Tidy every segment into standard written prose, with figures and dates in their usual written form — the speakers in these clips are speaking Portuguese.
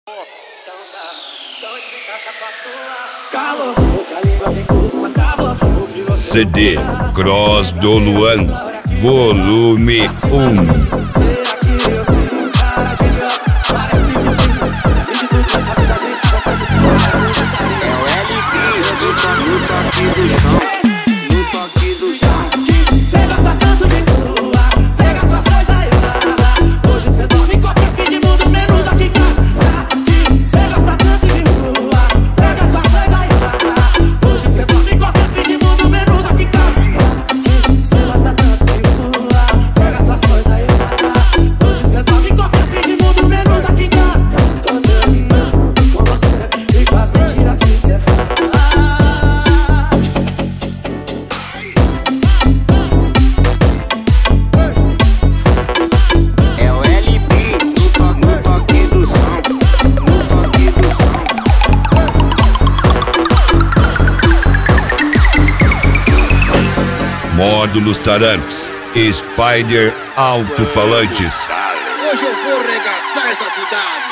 CD Cross do Luan, volume 1. Módulos Taramps, Spider Alto-Falantes. Hoje eu vou regaçar essa cidade.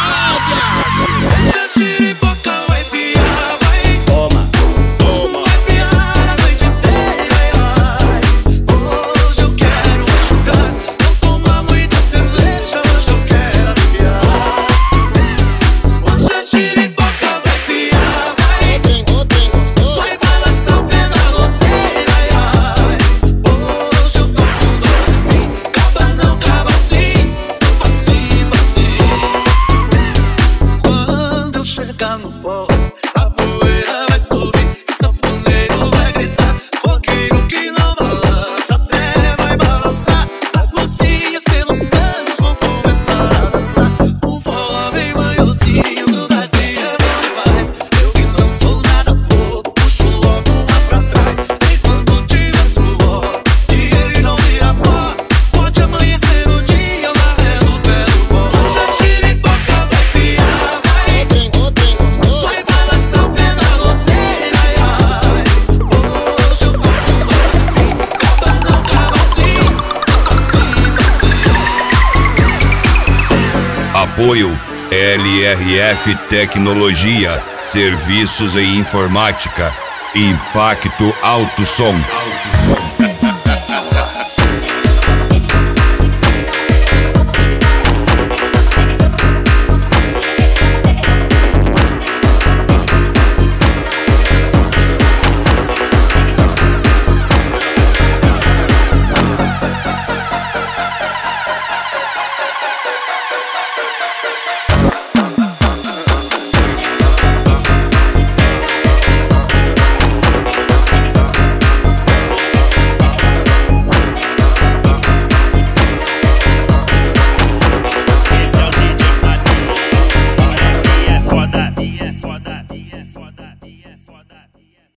Toma, toma. Vai piar a noite inteira. Hoje eu quero enxugar. Vou tomar muita cerveja. Hoje eu quero aliviar. Hoje a giripoca vai piar. Vai balançar o pé na roseira. Hoje eu tô com dor em mim. Caba não caba assim. Facinho, facinho. Quando eu chegar no forró, a poeira vai subir, sanfoneiro vai gritar, roqueiro que não balança, até vai balançar. As mocinhas pelos canos vão começar a dançar. O forró bem manhozinho, grudadinha não faz. Eu que não sou nada bobo, puxo logo lá pra trás. Enquanto tiver suor e ele não vira pó, pode amanhecer o dia amarelo pelo forró. Hoje a giripoca vai piar, vai balançar o pé na roseira, ai, ai. Hoje eu tô com dor em mim. Caba não caba assim, facinho, facinho. Apoio LRF Tecnologia, Serviços em Informática, Impacto Alto Som.